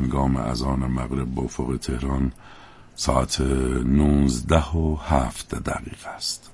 هنگام اذان مغرب به افق تهران ساعت 19:07 است.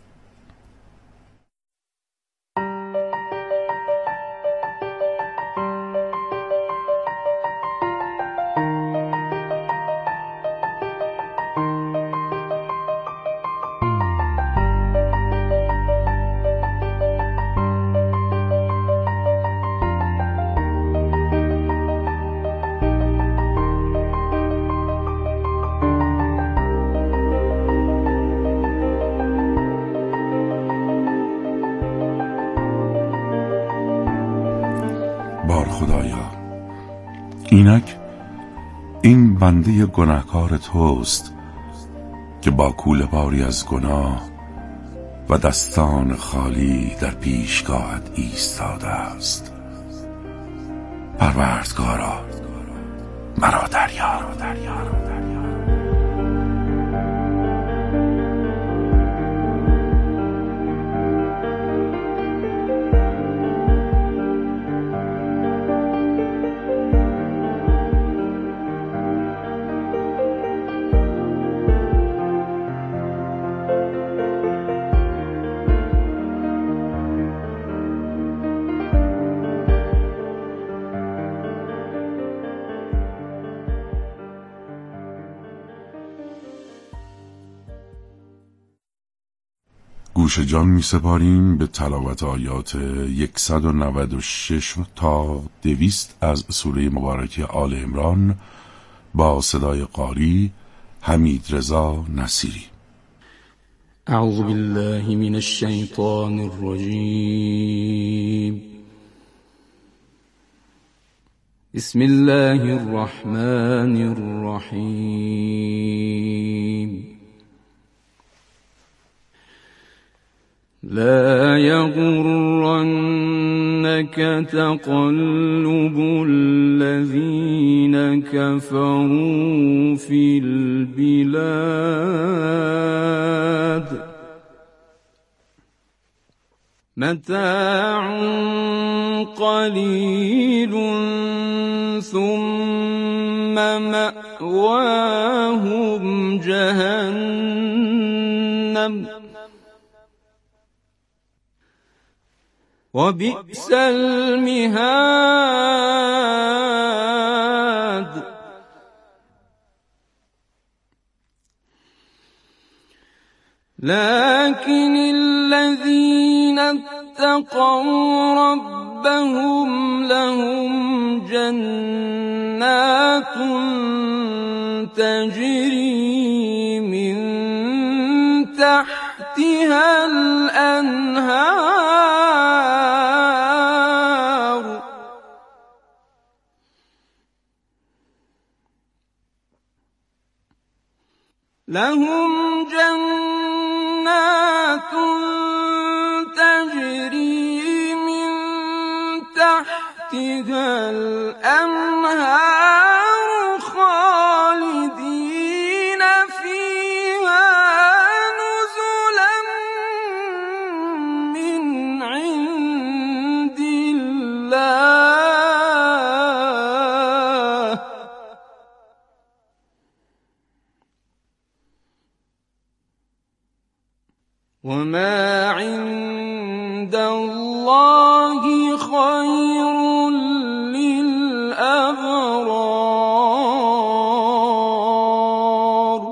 بار خدایا، اینک این بنده گناهکار توست که با کوله باری از گناه و دستان خالی در پیشگاهت ایستاده است. پروردگارا مرا دریاب. گوش جان می سپاریم به تلاوت آیات 196 تا 200 از سوره مبارکه آل عمران با صدای قاری حمیدرضا نصیری. اعوذ بالله من الشیطان الرجیم. بسم الله الرحمن الرحیم. لا يغرنك تقلب الذين كفروا في البلاد متاع قليل ثم مأواهم جهنم وبئس المهاد. لكن الذين اتقوا ربهم لهم جنات تجري من تحتها الأنهار لهم جنات تجري من تحتها الأنهار خالدين فيها نزلا من عند الله وما عند الله خير للأبرار.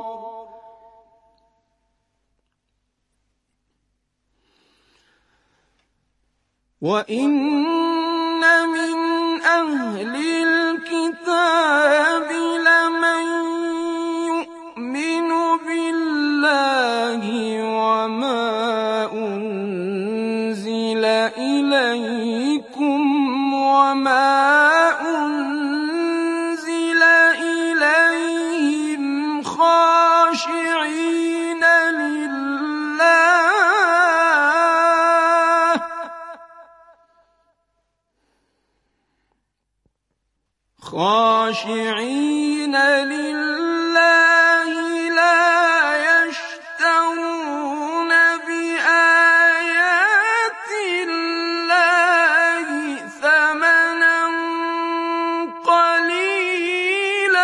وإن من أهل الكتاب لمن يؤمن بالله وما أنزل إليكم وما أنزل إليهم خاشعين لله لا يشترون بآيات الله ثمنا قليلا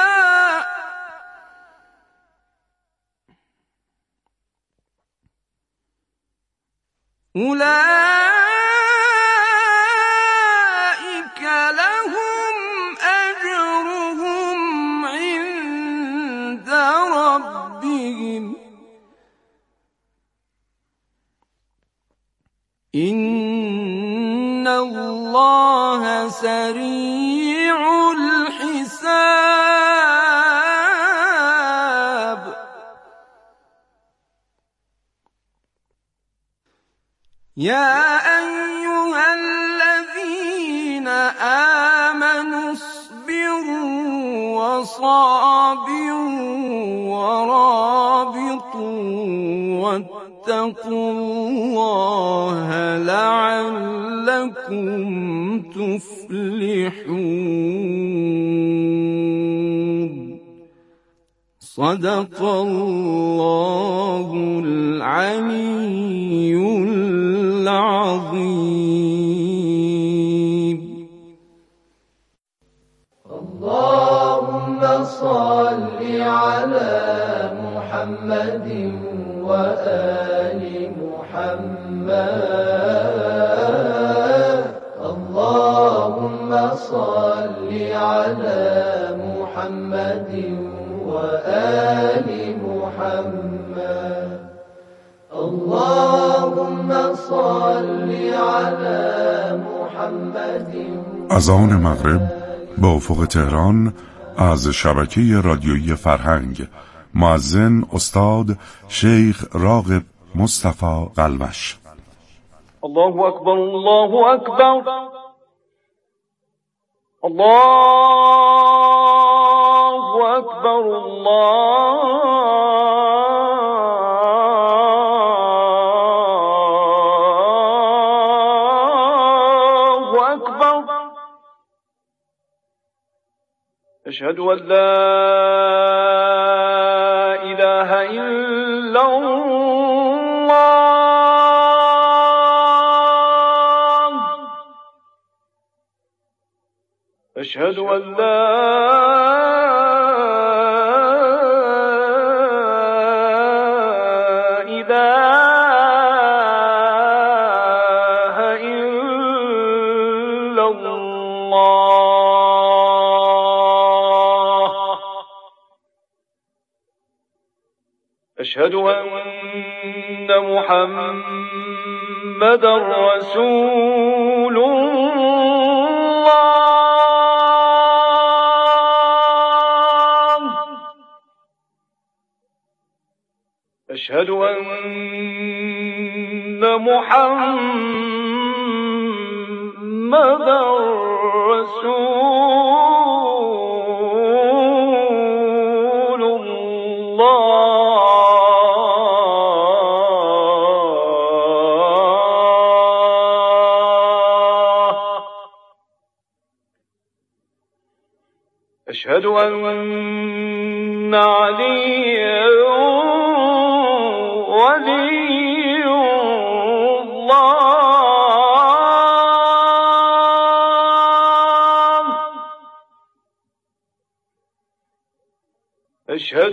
أولئك لهم أجرهم عند ربهم إن الله سريع الحساب يا أيها الذين آمنوا اصبروا وصابروا ورابطوا واتقوا الله لعلكم تفلحون صدق الله العلي العظيم اللهم صل على محمد وآل محمد اللهم صل على محمد وآل محمد اللهم صل على محمد. اذان مغرب با افق تهران از شبکه رادیویی فرهنگ. مؤذن استاد شیخ راغب مصطفی قلمش. الله اکبر الله اکبر الله اکبر الله اکبر اشهد ان لا اله الا الله اشهد ان لا اله الا الله اشهد ان محمدا رسول الله أشهد أن محمدا رسول الله أشهد أن عليا ولي الله أشهد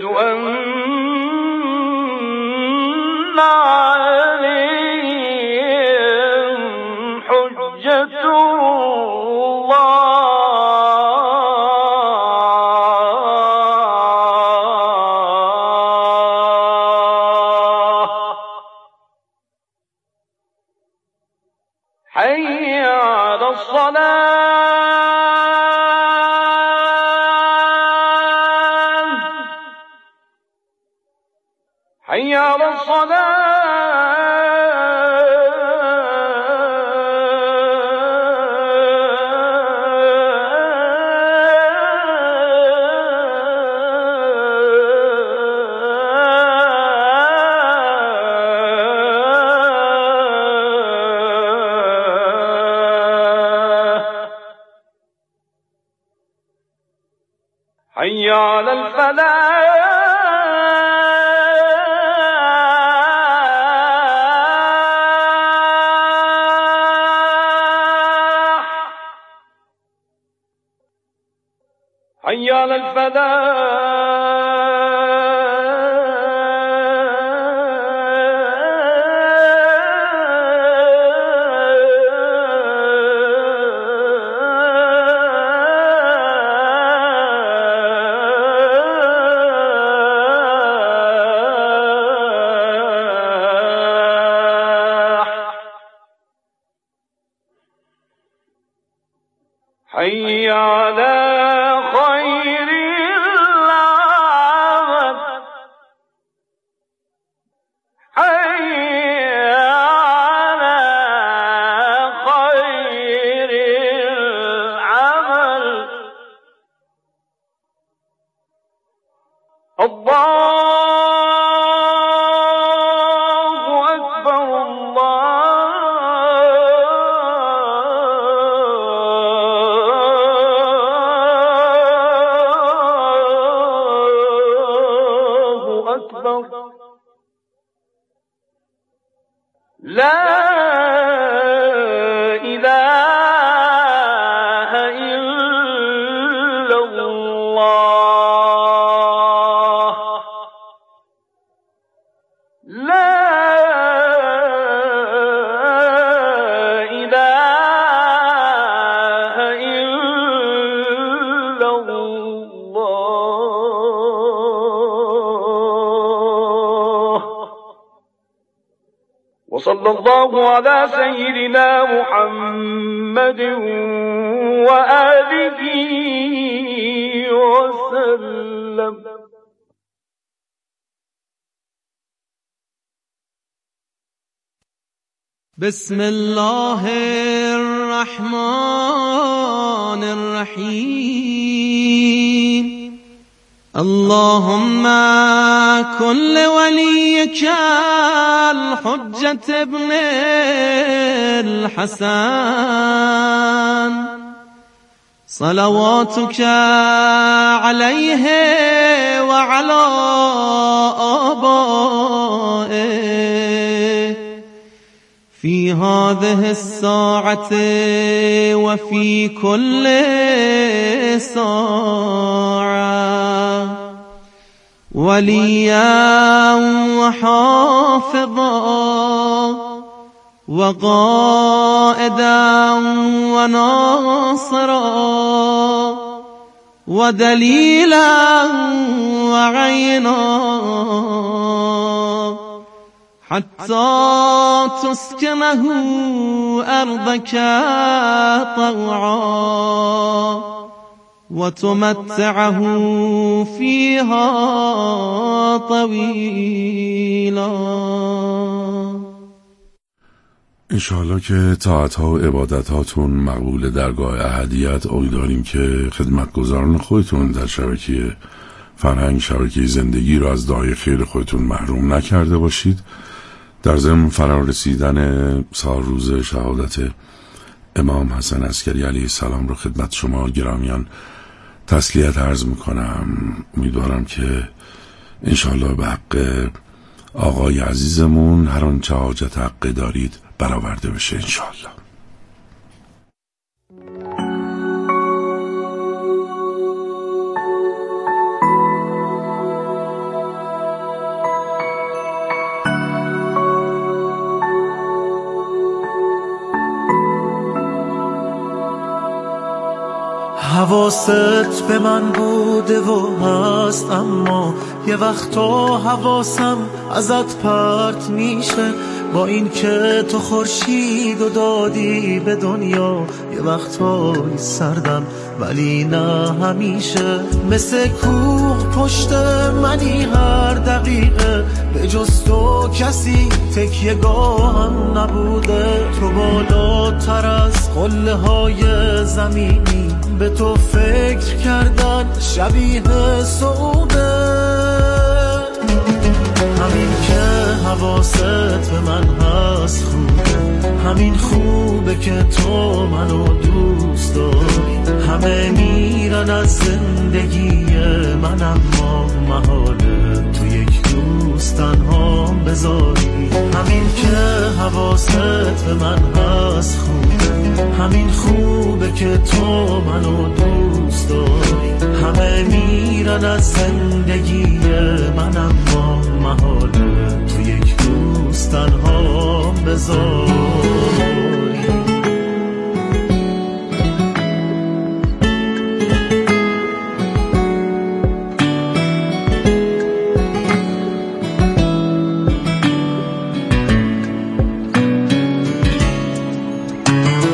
أن عليهم حجة حي على الصلاة حي على حي على الفلاح حي على الفلاح وصلى الله على سيدنا محمد وآله وسلم. بسم الله الرحمن الرحيم. اللهم كن لوليك الحجة ابن الحسن صلواتك عليه وعلى آبائه في هذه الساعة وفي كل ساعة وليا وحافظا وقائدا وناصرا ودليلا وعينا حتى تسكنه أرضك طوعا وتمتعه فيها طويلا. انشاءالله که طاعت‌ها و عبادت‌هاتون مقبول درگاه احدیت. امیدواریم که خدمتگزاران خودتون در شبکه فرهنگ، شبکه زندگی رو از دعای خیر خودتون محروم نکرده باشید. در ضمن فرا رسیدن سال روز شهادت امام حسن عسکری علیه السلام رو خدمت شما گرامیان تسلیت عرض میکنم. امیدوارم که انشاءالله به حق آقای عزیزمون هر آنچه حاجت حق دارید برآورده بشه انشاءالله. حواست به من بوده و هست، اما یه وقتا حواسم ازت پرت میشه. با این که تو خورشید و دادی به دنیا، یه وقتایی سردم ولی نه همیشه. مثل کوه پشت منی هر دقیقه، به جز تو کسی تکیه گاهم نبوده. تو بالاتر از قله های زمینی، به تو فکر کردن شبیه سعوده. همین که حواست به من هست خوبه، همین خوبه که تو منو دوست داری. همه میرن از زندگی من، اما محاله تو یک دوست تنها بذاری. همین که حواست به من هست خوبه، همین خوبه که تو منو دوست داری. همه میرن از زندگی من، اما محاله تو یک دوست تنها بذاری.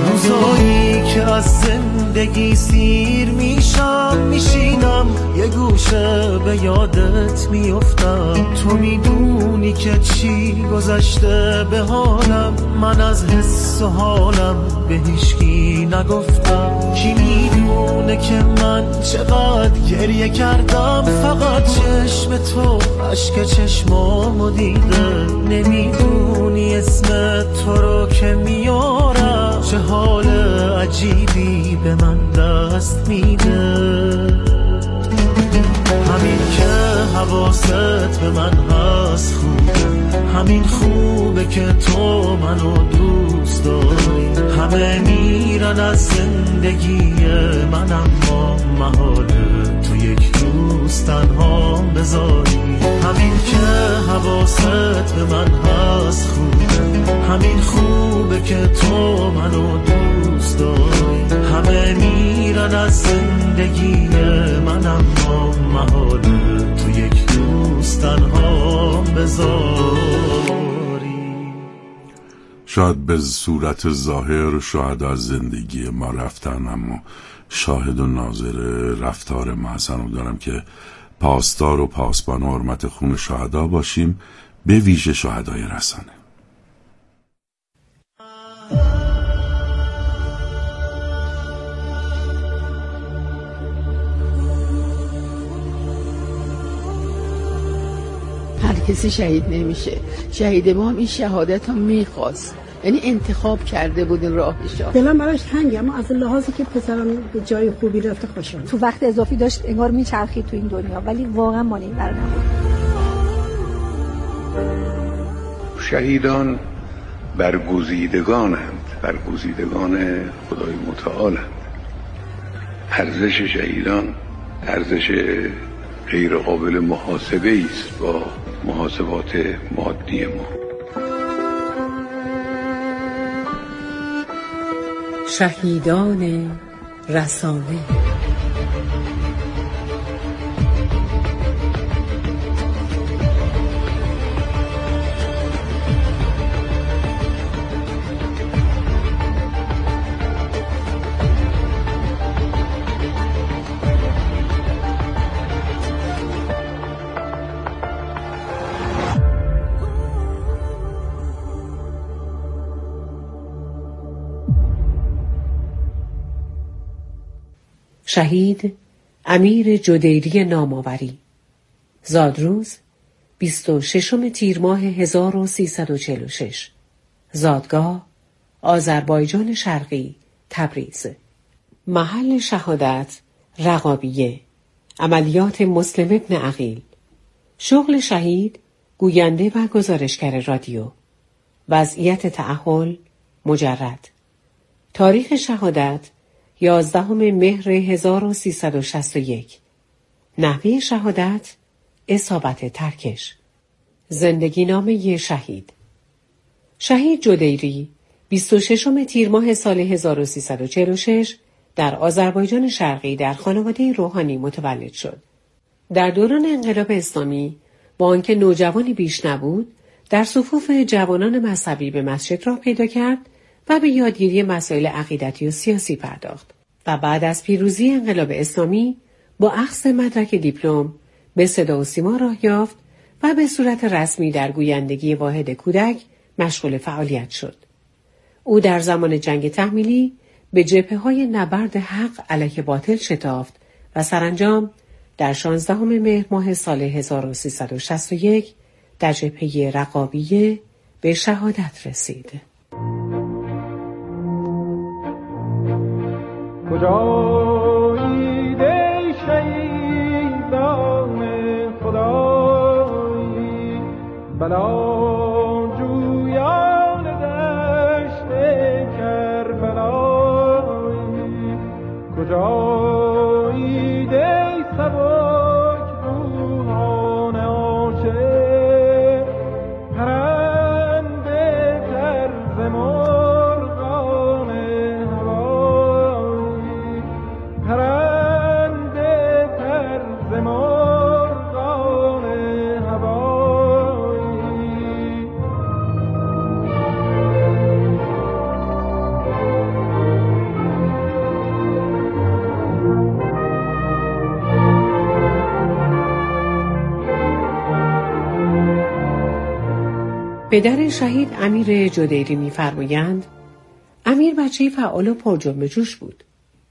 روزایی که از زندگی سیر میشم، میشینم یه گوشه همیشه به یادت میافتم. تو میدونی که چی گذشته به حالم، من از حس و حالم به هیچکی نگفتم. کی میدونه که من چقدر گریه کردم، فقط چشم تو اشک چشمامو دیده. نمیدونی اسم تو رو که میارم، چه حال عجیبی به من دست میده. همین که حواست به من هست خوبه، همین خوبه که تو منو دوست داری. همه میرن از زندگی من، اما محاله تو یک روز تنها بذاری. همین که حواست به من هست خوبه، همین خوبه که تو منو دوست داری. همه میرن از زندگی من، اما محاله تو یک روز تنها بذاری. شاید به صورت ظاهر شهدا از زندگی ما رفتن، اما شاهد و ناظر رفتار محسن دارم که پاسدار و پاسبان و حرمت خون شهدا باشیم، به ویژه شهدای رسانه. هر کسی شهید نمیشه. شهید ما هم این شهادت هم میخواست، یعنی انتخاب کرده بود این راهشو. دلم براش تنگه، اما از لحاظی که پسرم به جای خوبی رفته خوشم. تو وقت اضافی داشت انگار میچرخید تو این دنیا، ولی واقعا مال این بر نبود. شهیدان برگزیدگانند، برگزیدگان خدای متعالند. ارزش شهیدان ارزش غیر قابل محاسبه است با محاسبات مادی ما. شهیدان رسانه. شهید امیر جدیری نامآوری، زادروز 26 تیر ماه 1346، زادگاه آذربایجان شرقی تبریز، محل شهادت رقابیه، عملیات مسلم ابن عقیل، شغل شهید گوینده و گزارشگر رادیو، وضعیت تأهل مجرد، تاریخ شهادت 11 مهر 1361، نحوه شهادت اصابت ترکش. زندگی نامه شهید. شهید جدیری 26 تیر ماه سال 1346 در آذربایجان شرقی در خانواده روحانی متولد شد. در دوران انقلاب اسلامی با آنکه نوجوانی بیش نبود، در صفوف جوانان مذهبی به مسجد راه پیدا کرد و به یادگیری مسائل عقیدتی و سیاسی پرداخت و بعد از پیروزی انقلاب اسلامی با اخذ مدرک دیپلم به صدا و سیما راه یافت و به صورت رسمی در گویندگی واحد کودک مشغول فعالیت شد. او در زمان جنگ تحمیلی به جبهه‌های نبرد حق علیه باطل شتافت و سرانجام در 16 مهر ماه سال 1361 در جبهه رقابیه به شهادت رسید. کجایید ای شهیدان خدایی، بلا جویان دشت کربلایی، کجایید ای سبک روحان عاشق، پرنده در مرغان هوایی، پرنده در مرغان هوایی. پدر شهید امیر جدیری می‌فرمایند امیر بچه‌ای فعال و پر جنب و جوش بود.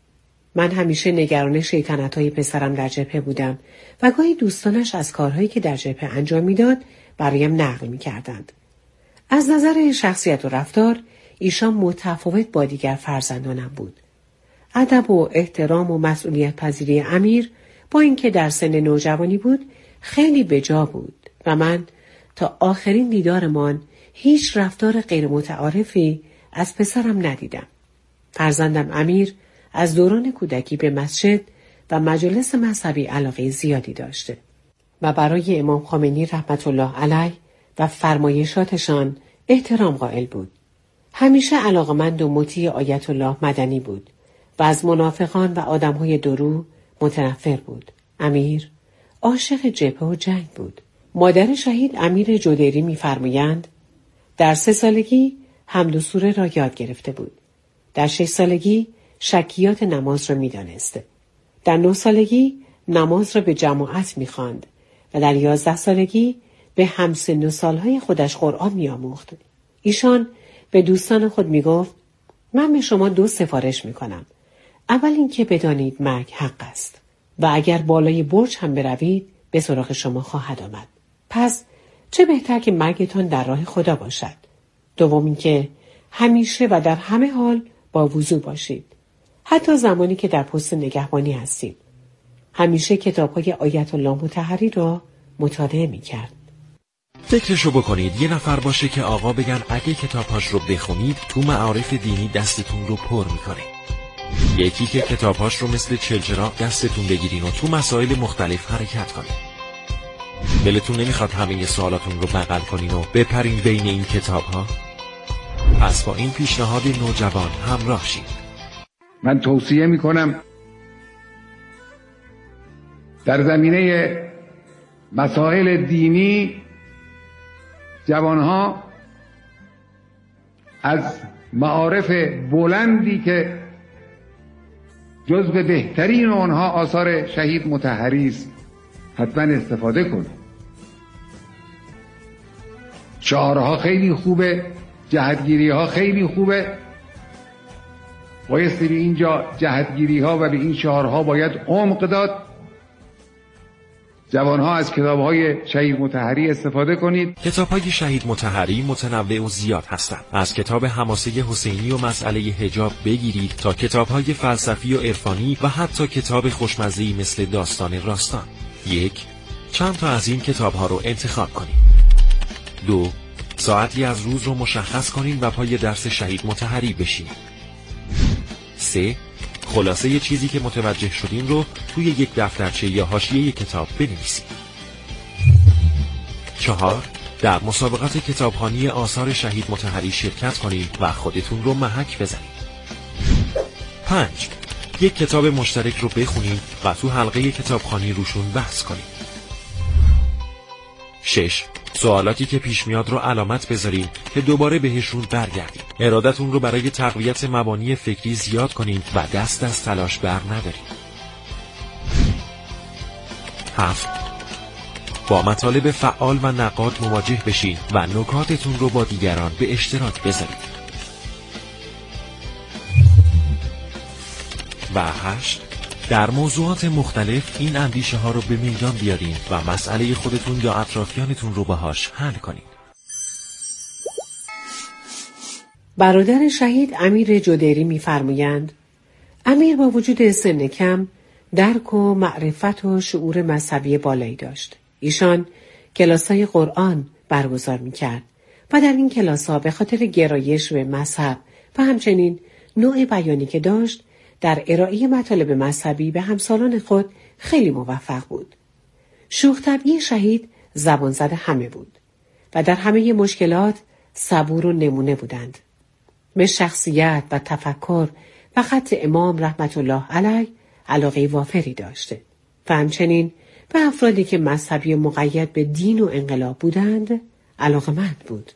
من همیشه نگران شیطنت‌های پسرم در جبهه بودم و گاهی دوستانش از کارهایی که در جبهه انجام میداد برایم نقل می‌کردند. از نظر شخصیت و رفتار ایشان متفاوت با دیگر فرزندانم بود. ادب و احترام و مسئولیت پذیری امیر با اینکه در سن نوجوانی بود خیلی بجا بود و من تا آخرین دیدارمان هیچ رفتار غیر متعارفی از پسرم ندیدم. فرزندم امیر از دوران کودکی به مسجد و مجالس مذهبی علاقه زیادی داشته و برای امام خمینی رحمت الله علیه و فرمایشاتشان احترام قائل بود. همیشه علاقمند و مطیع آیت الله مدنی بود و از منافقان و آدمهای درو متنفر بود. امیر عاشق جبهه و جنگ بود. مادر شهید امیر جدیری می‌فرمایند در 3 سالگی حمد و سوره را یاد گرفته بود. در 6 سالگی شکیات نماز را می‌دانسته. در 9 سالگی نماز را به جماعت می‌خواند و در 11 سالگی به همسن و سالهای خودش قرآن می‌آموخت. ایشان به دوستان خود می‌گفت من به شما 2 سفارش می‌کنم. اول اینکه بدانید مرگ حق است و اگر بالای برج هم بروید به سراغ شما خواهد آمد. پس چه بهتر که مرگتان در راه خدا باشد. دوم اینکه همیشه و در همه حال با وضو باشید. حتی زمانی که در پست نگهبانی هستید. همیشه کتاب‌های آیت الله مطهری را مطالعه می‌کرد. فکرشو بکنید یه نفر باشه که آقا بگن اگه کتابهاش رو بخونید تو معارف دینی دستتون رو پر میکنه. یکی که کتابهاش رو مثل چلچراغ دستتون بگیرین و تو مسائل مختلف حرکت کنید. دلتون نمیخواد همه سوالاتون رو بغل کنین و بپرین بین این کتابها؟ پس با این پیشنهاد نوجوان همراه شید. من توصیه میکنم در زمینه مسائل دینی جوانها از معارف بلندی که جزو بهترین آنها آثار شهید مطهری است حتما استفاده کنید. شعارها خیلی خوبه، جهتگیری ها خیلی خوبه. بایستی به اینجا جهتگیری ها و به این شعارها باید عمق داد. جوانها از کتاب‌های شهید مطهری استفاده کنید. کتاب‌های شهید مطهری متنوع و زیاد هستند. از کتاب حماسه حسینی و مسئله حجاب بگیرید تا کتاب‌های فلسفی و عرفانی و حتی کتاب خوشمزه‌ای مثل داستان راستان. 1. چند تا از این کتاب‌ها رو انتخاب کنید. 2. ساعتی از روز رو مشخص کنید و پای درس شهید مطهری بشینید. 3. خلاصه یه چیزی که متوجه شدین رو توی یک دفترچه یا حاشیه یک کتاب بنویسید. 4. در مسابقات کتابخوانی آثار شهید مطهری شرکت کنید و خودتون رو محک بزنید. 5. یک کتاب مشترک رو بخونید و تو حلقه کتابخوانی روشون بحث کنید. 6. سوالاتی که پیش میاد رو علامت بذارید که دوباره بهشون برگردید. ارادتون رو برای تقویت مبانی فکری زیاد کنید و دست از تلاش بر ندارید. 7. با مطالب فعال و نقاد مواجه بشید و نکاتتون رو با دیگران به اشتراک بذارید. و 8. در موضوعات مختلف این اندیشه ها رو به میدان بیارین و مسئله خودتون یا اطرافیانتون رو باهاش حل کنید. برادر شهید امیر جدیری می‌فرمایند امیر با وجود سن کم درک و معرفت و شعور مذهبی بالایی داشت. ایشان کلاس‌های قرآن برگزار می‌کرد و در این کلاس‌ها به خاطر گرایش به مذهب و همچنین نوع بیانی که داشت در ارائه مطالب مذهبی به همسالان خود خیلی موفق بود. شوخ طبعی شهید زبان زده همه بود و در همه مشکلات صبور و نمونه بودند. به شخصیت و تفکر و خط امام رحمت الله علیه علاقه وافری داشته و همچنین به افرادی که مذهبی مقید به دین و انقلاب بودند علاقه‌مند بود.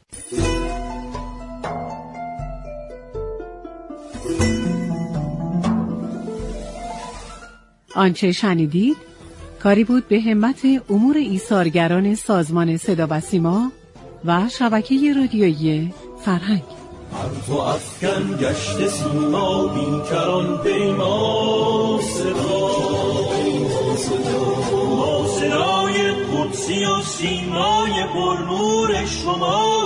آنچه شنیدید کاری بود به همت امور ایثارگران سازمان صدا و سیما و شبکه رادیویی فرهنگ. حرف و افکن گشت سیما بیکران پیما صدا با صدای قدسی و سیمای پرنور شما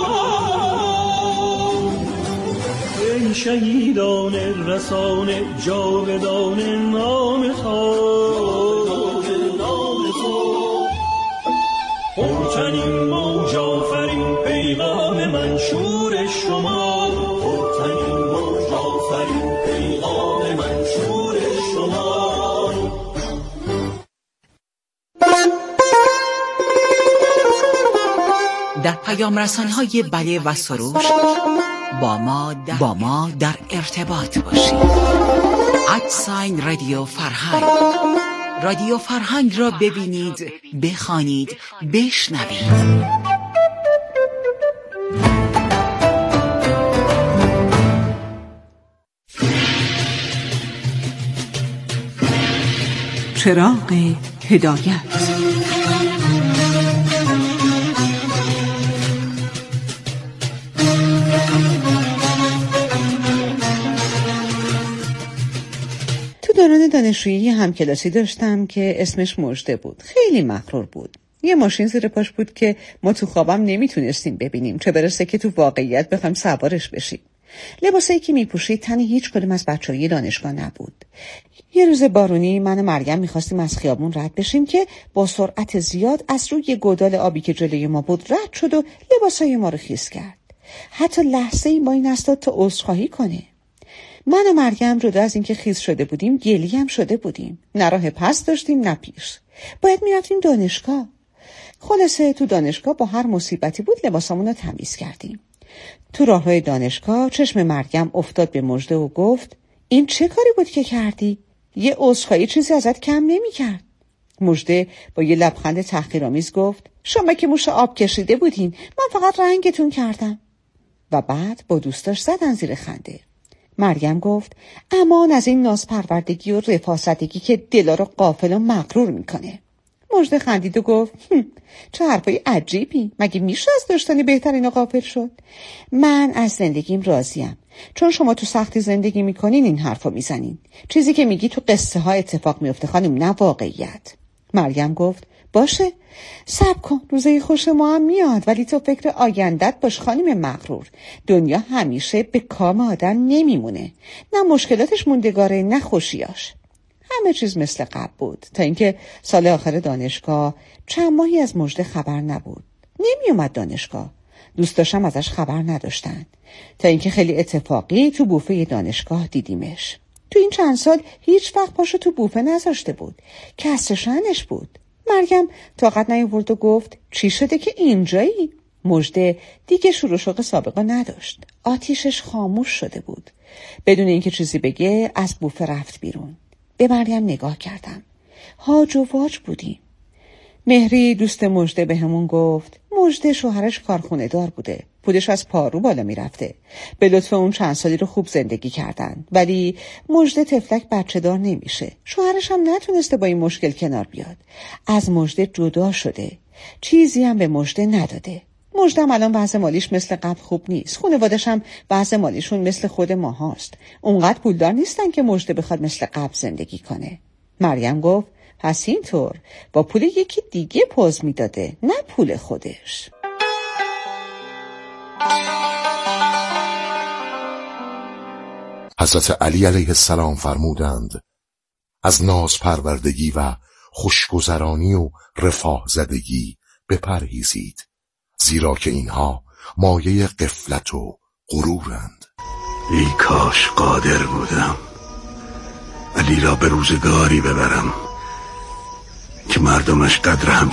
ای شهیدان رسان جاودان نام خود پرچنین موج آفرین پیغام منشور شما پرچنین موج آفرین پیغام منشور شما. در پیام رسان‌های بله و سروش با ما در ارتباط باشید. @رادیو فرهنگ. رادیو فرهنگ را ببینید، بخوانید، بشنوید. چراغ هدایت. دوران دانشجویی همکلاسی داشتم که اسمش مژده بود. خیلی مغرور بود. یه ماشین زیر پاش بود که ما تو خوابم نمیتونستیم ببینیم، چه برسه که تو واقعیت بخوایم سوارش بشیم. لباسایی که میپوشید تن هیچ کدوم از بچه‌های دانشگاه نبود. یه روز بارونی من و مریم میخواستیم از خیابون رد بشیم که با سرعت زیاد از روی گودال آبی که جلوی ما بود رد شد و لباسای ما رو خیس کرد. حتی لحظه‌ای با این استاد تا عذرخواهی کنه. من و مریم جدا از اینکه خیس شده بودیم گلی هم شده بودیم. نه راه پس داشتیم نه پیش. باید میرفتیم دانشگاه. خلاصه تو دانشگاه با هر مصیبتی بود لباسامون رو تمیز کردیم. تو راهروی دانشگاه چشم مریم افتاد به مژده و گفت این چه کاری بود که کردی؟ یه عذرخواهی چیزی ازت کم نمی کرد. مژده با یه لبخند تحقیرآمیز گفت شما که موش آب کشیده بودین، من فقط رنگتون کردم. و بعد با دوستاش زدن زیر خنده. مریم گفت امان از این نازپروردگی و رفاستگی که دلا رو غافل و مغرور میکنه. مژده خندید و گفت چه حرفای عجیبی، مگه میشه از داشتن بهترین غافل شد؟ من از زندگیم راضیم، چون شما تو سختی زندگی میکنین این حرفا میزنین. چیزی که میگی تو قصه ها اتفاق میفته خانم، نه واقعیت. مریم گفت باشه صبر کن، روزای خوش ما هم میاد، ولی تو فکر آیندت باش خانم مغرور. دنیا همیشه به کام آدم نمیمونه، نه مشکلاتش موندگاره نه خوشیاش. همه چیز مثل قبل بود تا اینکه سال آخر دانشگاه چند ماهی از مژده خبر نبود. نمی اومد دانشگاه. دوستاشم ازش خبر نداشتن تا اینکه خیلی اتفاقی تو بوفه دانشگاه دیدیمش. تو این چند سال هیچ وقت پاشو تو بوفه نذاشته بود. کسر شأنش بود. مریم طاقت نیاورد و گفت چی شده که اینجایی؟ مژده دیگه شروع شوق سابقه نداشت. آتیشش خاموش شده بود. بدون اینکه چیزی بگه از بوفه رفت بیرون. به مریم نگاه کردم. هاج و واج بودیم. مهری دوست مژده به همون گفت مژده شوهرش کارخونه دار بوده. پولش از پارو بالا می رفته. به لطف اون چند سالی رو خوب زندگی کردن. ولی مژده تفلک بچه دار نمیشه. شوهرش هم نتونسته با این مشکل کنار بیاد. از مژده جدا شده. چیزی هم به مژده نداده. مژده هم الان وضع مالیش مثل قبل خوب نیست. خانواده‌اش هم وضع مالیشون مثل خود ما هاست. اونقدر پولدار نیستن که مژده بخواد مثل قبل زندگی کنه. مریم گفت پس اینطور با پول یکی دیگه پوز میداده، نه پول خودش. حضرت علی علیه السلام فرمودند از ناز پروردگی و خوشگذرانی و رفاه زدگی بپرهیزید، زیرا که اینها مایه غفلت و غرورند. ای کاش قادر بودم علی را به روزگاری ببرم که مردمش قدر هم